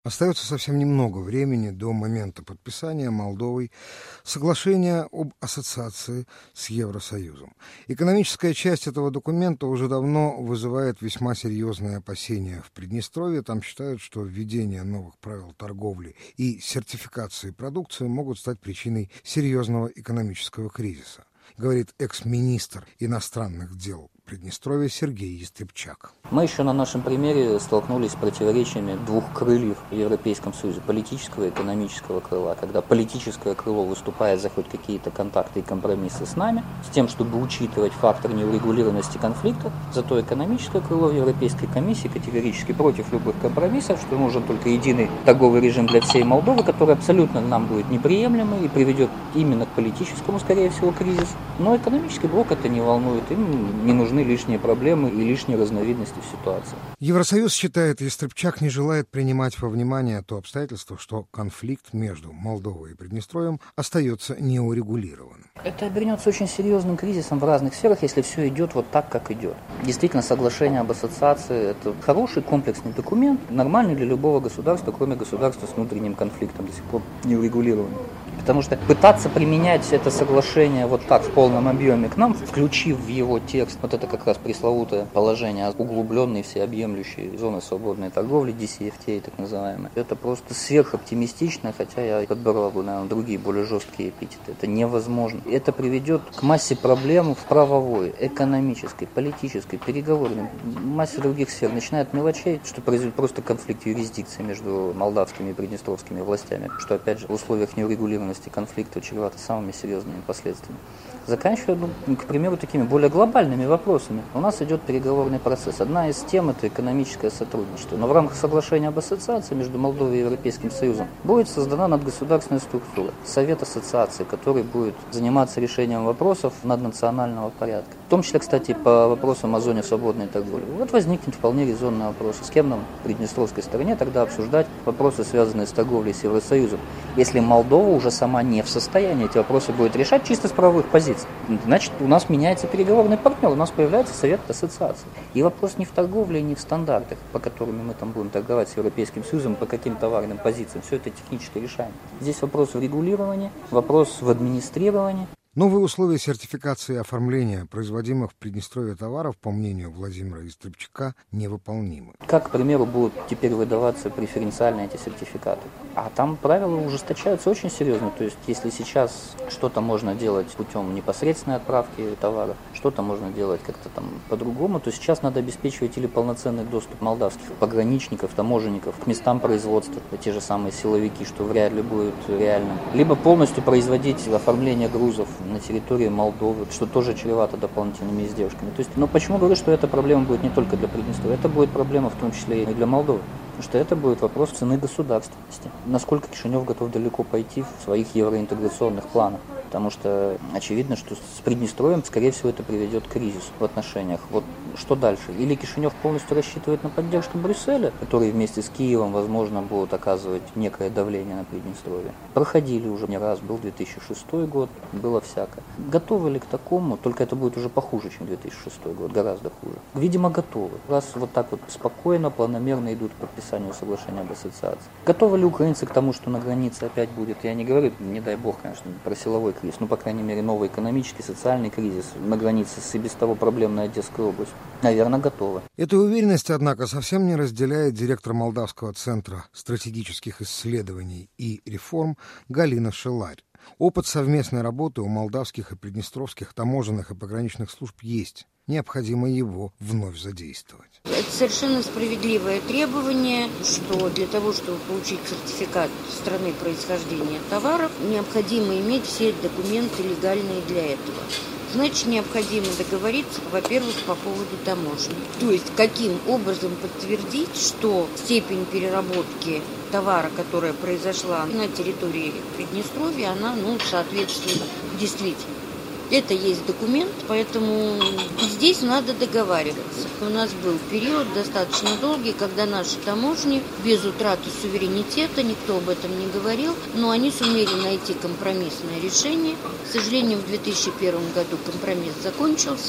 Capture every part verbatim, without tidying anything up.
Остается совсем немного времени до момента подписания Молдовой соглашения об ассоциации с Евросоюзом. Экономическая часть этого документа уже давно вызывает весьма серьезные опасения в Приднестровье. Там считают, что введение новых правил торговли и сертификации продукции могут стать причиной серьезного экономического кризиса, говорит экс-министр иностранных дел Приднестровья Сергей Естребчак. Мы еще на нашем примере столкнулись с противоречиями двух крыльев в Европейском Союзе, политического и экономического крыла. Когда политическое крыло выступает за хоть какие-то контакты и компромиссы с нами, с тем, чтобы учитывать фактор неурегулированности конфликта, зато экономическое крыло в Европейской комиссии категорически против любых компромиссов, что нужен только единый торговый режим для всей Молдовы, который абсолютно нам будет неприемлемый и приведет именно к политическому, скорее всего, кризису. Но экономический блок это не волнует, им не нужны лишние проблемы и лишние разновидности в ситуации. Евросоюз, считает Естребчак, не желает принимать во внимание то обстоятельство, что конфликт между Молдовой и Приднестровьем остается неурегулированным. Это обернется очень серьезным кризисом в разных сферах, если все идет вот так, как идет. Действительно, соглашение об ассоциации – это хороший комплексный документ, нормальный для любого государства, кроме государства с внутренним конфликтом, до сих пор неурегулированным. Потому что пытаться применять это соглашение вот так в полном объеме к нам, включив в его текст вот это как раз пресловутое положение углубленной всеобъемлющей зоны свободной торговли, ди си эф ти так называемой, это просто сверхоптимистично, хотя я подбирал бы, наверное, другие более жесткие эпитеты. Это невозможно. Это приведет к массе проблем в правовой, экономической, политической, переговорной, массе других сфер, начиная от мелочей, что произойдет просто конфликт юрисдикции между молдавскими и приднестровскими властями, что, опять же, в условиях неурегулированности конфликта чревато самыми серьезными последствиями. Заканчивая, ну, к примеру, такими более глобальными вопросами. У нас идет переговорный процесс. Одна из тем – это экономическое сотрудничество. Но в рамках соглашения об ассоциации между Молдовой и Европейским Союзом будет создана надгосударственная структура, Совет ассоциации, который будет заниматься решением вопросов наднационального порядка. В том числе, кстати, по вопросам о зоне свободной торговли. Вот возникнет вполне резонный вопрос. С кем нам, в приднестровской стороне, тогда обсуждать вопросы, связанные с торговлей с Евросоюзом, если Молдова уже сама не в состоянии эти вопросы будет решать чисто с правовых позиций. Значит, у нас меняется переговорный партнер, у нас появляется Совет ассоциации. И вопрос не в торговле, не в стандартах, по которым мы там будем торговать с Европейским Союзом, по каким товарным позициям. Все это технически решаемо. Здесь вопрос в регулировании, вопрос в администрировании. Новые условия сертификации и оформления производимых в Приднестровье товаров, по мнению Владимира Естребчака, невыполнимы. Как, к примеру, будут теперь выдаваться преференциальные эти сертификаты? А там правила ужесточаются очень серьезно. То есть, если сейчас что-то можно делать путем непосредственной отправки товара, что-то можно делать как-то там по-другому, то сейчас надо обеспечивать или полноценный доступ молдавских пограничников, таможенников к местам производства, те же самые силовики, что вряд ли будет реально, либо полностью производить оформление грузов на территории Молдовы, что тоже чревато дополнительными издержками. То есть, но почему говорю, что эта проблема будет не только для Приднестровья, это будет проблема в том числе и для Молдовы. Потому что это будет вопрос цены государственности. Насколько Кишинев готов далеко пойти в своих евроинтеграционных планах. Потому что очевидно, что с Приднестровьем, скорее всего, это приведет к кризису в отношениях. Вот что дальше? Или Кишинев полностью рассчитывает на поддержку Брюсселя, который вместе с Киевом, возможно, будут оказывать некое давление на Приднестровье. Проходили уже не раз, был две тысячи шестой год, было всякое. Готовы ли к такому? Только это будет уже похуже, чем две тысячи шестой год, гораздо хуже. Видимо, готовы. Раз вот так вот спокойно, планомерно идут к подписанию соглашения об ассоциации. Готовы ли украинцы к тому, что на границе опять будет? Я не говорю, не дай бог, конечно, про силовой кризис, ну, по крайней мере, новый экономический, социальный кризис на границе с и без того проблемной Одесской областью. Наверное, готовы. Эту уверенность, однако, совсем не разделяет директор Молдавского центра стратегических исследований и реформ Галина Шеларь. Опыт совместной работы у молдавских и приднестровских таможенных и пограничных служб есть. Необходимо его вновь задействовать. Это совершенно справедливое требование, что для того, чтобы получить сертификат страны происхождения товаров, необходимо иметь все документы легальные для этого. Значит, необходимо договориться, во-первых, по поводу таможни. То есть, каким образом подтвердить, что степень переработки товара, которая произошла на территории Приднестровья, она, ну, соответствует действительно. Это есть документ, поэтому здесь надо договариваться. У нас был период достаточно долгий, когда наши таможни без утраты суверенитета, никто об этом не говорил, но они сумели найти компромиссное решение. К сожалению, в две тысячи первом году компромисс закончился.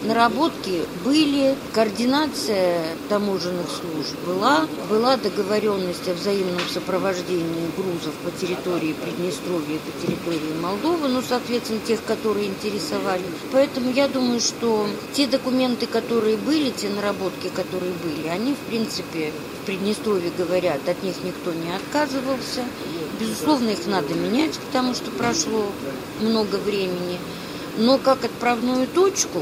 наработки были, координация таможенных служб была, была договоренность о взаимном сопровождении грузов по территории Приднестровья и по территории Молдовы, ну, соответственно, тех, которые интересовали. Поэтому я думаю, что те документы, которые были, те наработки, которые были, они, в принципе, в Приднестровье говорят, от них никто не отказывался. Безусловно, их надо менять, потому что прошло много времени. Но как отправную точку,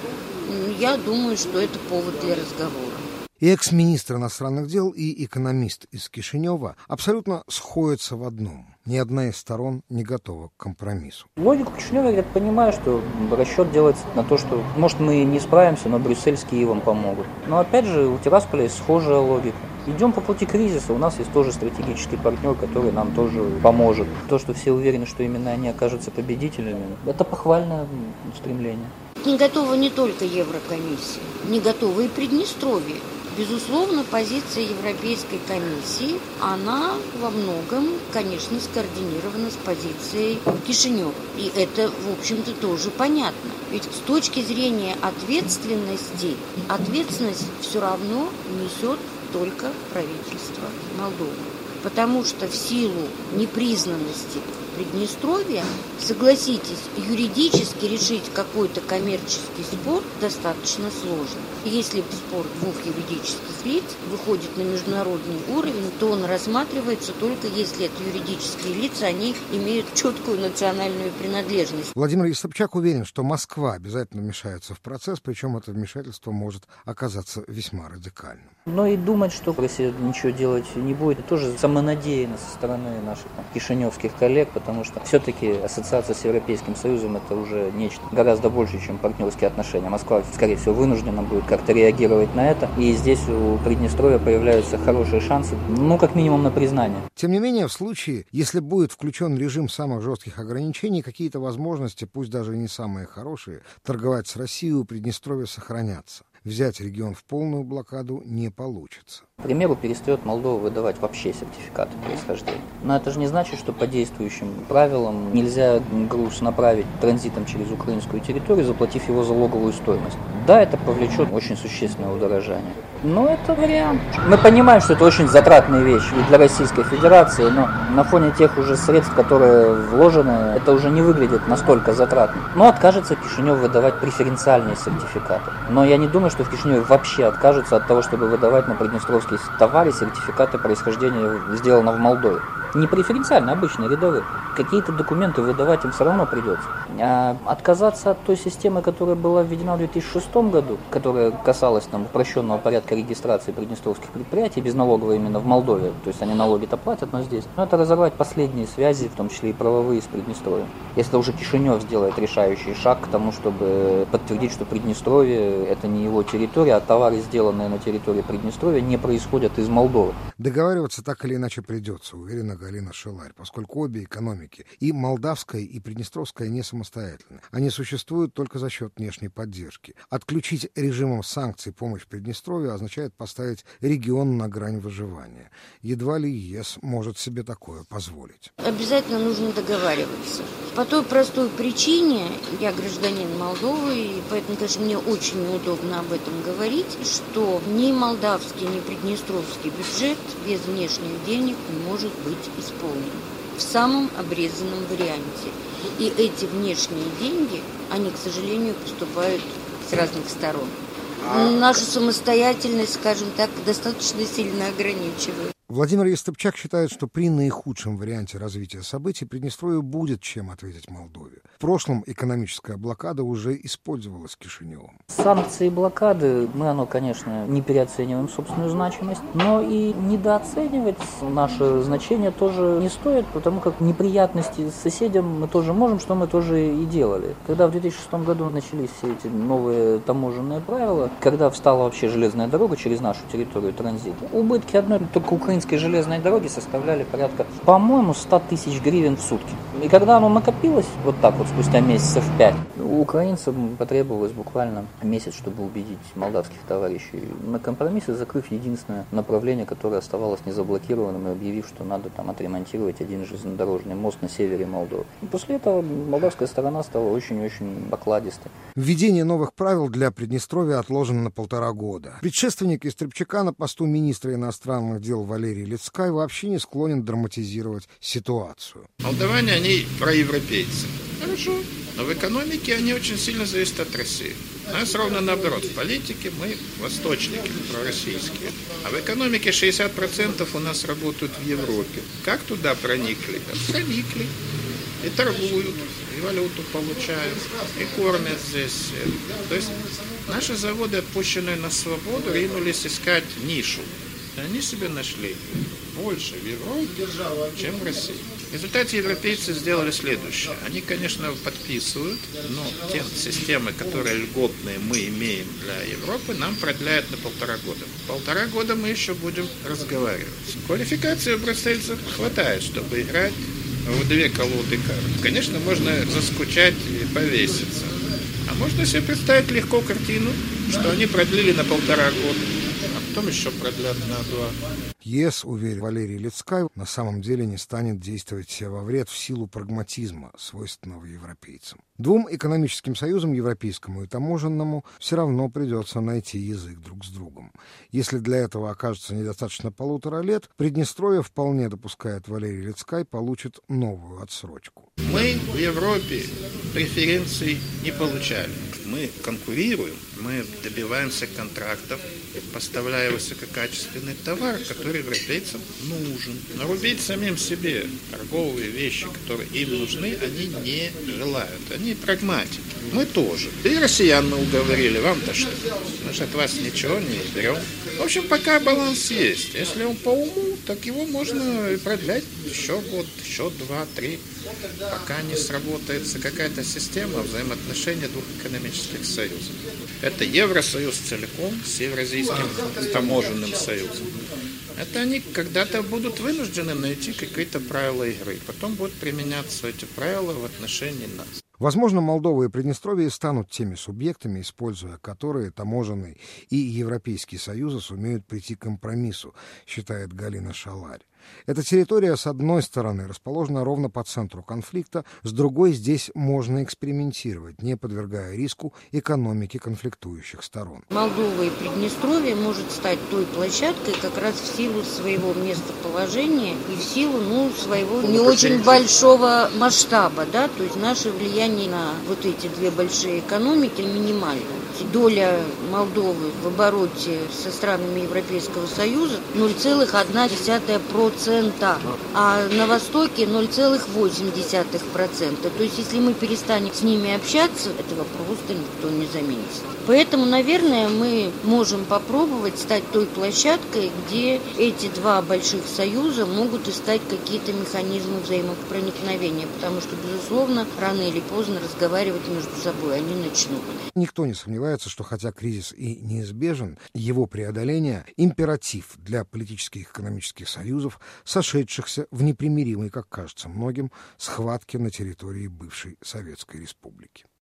я думаю, что это повод для разговора. И экс-министр иностранных дел, и экономист из Кишинева абсолютно сходятся в одном. Ни одна из сторон не готова к компромиссу. Логику Кишинева, я понимаю, что расчет делается на то, что, может, мы не справимся, но Брюссель с Киевом помогут. Но опять же, у Тирасполя есть схожая логика. Идем по пути кризиса, у нас есть тоже стратегический партнер, который нам тоже поможет. То, что все уверены, что именно они окажутся победителями, это похвальное стремление. Не готова не только Еврокомиссия, не готова и Приднестровье. Безусловно, позиция Европейской комиссии, она во многом, конечно, скоординирована с позицией Кишинева. И это, в общем-то, тоже понятно. Ведь с точки зрения ответственности, ответственность все равно несет только правительство Молдовы. Потому что в силу непризнанности Приднестровья, согласитесь, юридически решить какой-то коммерческий спор достаточно сложно. Если спор двух юридических лиц выходит на международный уровень, то он рассматривается только если это юридические лица, они имеют четкую национальную принадлежность. Владимир Естопчак уверен, что Москва обязательно вмешается в процесс, причем это вмешательство может оказаться весьма радикальным. Но и думать, что Россия ничего делать не будет, тоже самонадеянно со стороны наших там, кишиневских коллег, потому что все-таки ассоциация с Европейским Союзом это уже нечто гораздо больше, чем партнерские отношения. Москва, скорее всего, вынуждена будет как-то реагировать на это, и здесь у Приднестровья появляются хорошие шансы, ну, как минимум, на признание. Тем не менее, в случае, если будет включен режим самых жестких ограничений, какие-то возможности, пусть даже и не самые хорошие, торговать с Россией у Приднестровья сохранятся. Взять регион в полную блокаду не получится. К примеру, перестает Молдова выдавать вообще сертификаты происхождения. Но это же не значит, что по действующим правилам нельзя груз направить транзитом через украинскую территорию, заплатив его залоговую стоимость. Да, это повлечет очень существенное удорожание. Но это вариант. Мы понимаем, что это очень затратная вещь и для Российской Федерации, но на фоне тех уже средств, которые вложены, это уже не выглядит настолько затратно. Но откажется Кишинев выдавать преференциальные сертификаты. Но я не думаю, что в Кишиневе вообще откажутся от того, чтобы выдавать на приднестровские товары сертификаты происхождения сделано в Молдове. Не преференциально, обычные, рядовые. Какие-то документы выдавать им все равно придется. А отказаться от той системы, которая была введена в две тысячи шестом году, которая касалась там, упрощенного порядка регистрации приднестровских предприятий безналогово именно в Молдове, то есть они налоги-то платят, но здесь. Но это разорвать последние связи, в том числе и правовые, с Приднестровьем. Если уже Кишинев сделает решающий шаг к тому, чтобы подтвердить, что Приднестровье это не его территория, а товары, сделанные на территории Приднестровья, не происходят из Молдовы. Договариваться так или иначе придется, уверена Галина Шиларь, поскольку обе экономики, и молдавская, и приднестровская, не самостоятельны. Они существуют только за счет внешней поддержки. Отключить режимом санкций помощь Приднестровью означает поставить регион на грань выживания. Едва ли ЕС может себе такое позволить. Обязательно нужно договариваться. По той простой причине, я гражданин Молдовы, и поэтому, конечно, мне очень неудобно об этом говорить, что ни молдавский, ни приднестровский бюджет без внешних денег не может быть исполнен в самом обрезанном варианте. И эти внешние деньги, они, к сожалению, поступают с разных сторон. Нашу самостоятельность, скажем так, достаточно сильно ограничивают. Владимир Естопчак считает, что при наихудшем варианте развития событий Приднестровью будет чем ответить Молдове. В прошлом экономическая блокада уже использовалась Кишиневым. Санкции и блокады, мы, оно, конечно, не переоцениваем собственную значимость, но и недооценивать наше значение тоже не стоит, потому как неприятности с соседям мы тоже можем, что мы тоже и делали. Когда в две тысячи шестом году начались все эти новые таможенные правила, когда встала вообще железная дорога через нашу территорию транзита, убытки одной только украинской железной дороги составляли порядка, по-моему, сто тысяч гривен в сутки. И когда оно накопилось, вот так вот спустя месяцев пять, Украинцам потребовалось буквально месяц, чтобы убедить молдавских товарищей на компромиссы, закрыв единственное направление, которое оставалось незаблокированным, и объявив, что надо там отремонтировать один железнодорожный мост на севере Молдовы. И после этого молдавская сторона стала очень-очень покладистой. Введение новых правил для Приднестровья отложено на полтора года. Предшественник Истребчака на посту министра иностранных дел Валерий Лецкай вообще не склонен драматизировать ситуацию. Молдаване, они проевропейцы. Хорошо. Но в экономике они очень сильно зависят от России. У нас ровно наоборот. В политике мы восточники, пророссийские. А в экономике шестьдесят процентов у нас работают в Европе. Как туда проникли? Проникли. И торгуют, и валюту получают, и кормят здесь. То есть наши заводы, отпущенные на свободу, ринулись искать нишу. И они себе нашли больше в Европе, чем в России. В результате европейцы сделали следующее. Они, конечно, подписывают, но те системы, которые льготные мы имеем для Европы, нам продляют на полтора года. Полтора года мы еще будем разговаривать. Квалификации у брюссельцев хватает, чтобы играть в две колоды карт. Конечно, можно заскучать и повеситься. А можно себе представить легко картину, что они продлили на полтора года, а потом еще продлят на два. ЕС, уверен Валерий Лецкай, на самом деле не станет действовать себе во вред в силу прагматизма, свойственного европейцам. Двум экономическим союзам, европейскому и таможенному, все равно придется найти язык друг с другом. Если для этого окажется недостаточно полутора лет, Приднестровье, вполне допускает Валерий Лецкай, получит новую отсрочку. Мы в Европе преференций не получали. Мы конкурируем, мы добиваемся контрактов, поставляя высококачественный товар, который европейцам нужен. Но рубить самим себе торговые вещи, которые им нужны, они не желают. Они прагматики. Мы тоже. И россиян мы уговорили. Вам-то что? Мы же от вас ничего не берем. В общем, пока баланс есть. Если он по уму, так его можно продлять еще год, еще два, три. Пока не сработается какая-то система взаимоотношений двух экономических союзов. Это Евросоюз целиком с Евразийским таможенным союзом. Это они когда-то будут вынуждены найти какие-то правила игры. Потом будут применяться эти правила в отношении нас. Возможно, Молдова и Приднестровье станут теми субъектами, используя которые таможенный и Европейский союзы сумеют прийти к компромиссу, считает Галина Шаларь. Эта территория, с одной стороны, расположена ровно по центру конфликта, с другой здесь можно экспериментировать, не подвергая риску экономики конфликтующих сторон. Молдова и Приднестровье может стать той площадкой как раз в силу своего местоположения и в силу ну, своего не очень большого масштаба. Да? То есть наше влияние на вот эти две большие экономики минимально. Доля Молдовы в обороте со странами Европейского Союза ноль целых одна десятая процента, а на Востоке ноль целых восемь десятых процента. То есть если мы перестанем с ними общаться, этого просто никто не заметит. Поэтому, наверное, мы можем попробовать стать той площадкой, где эти два больших союза могут искать какие-то механизмы взаимопроникновения, потому что, безусловно, рано или поздно разговаривать между собой они начнут. Никто не сомневается, что хотя кризис и неизбежен, его преодоление – императив для политических и экономических союзов, сошедшихся в непримиримой, как кажется многим, схватке на территории бывшей Советской Республики.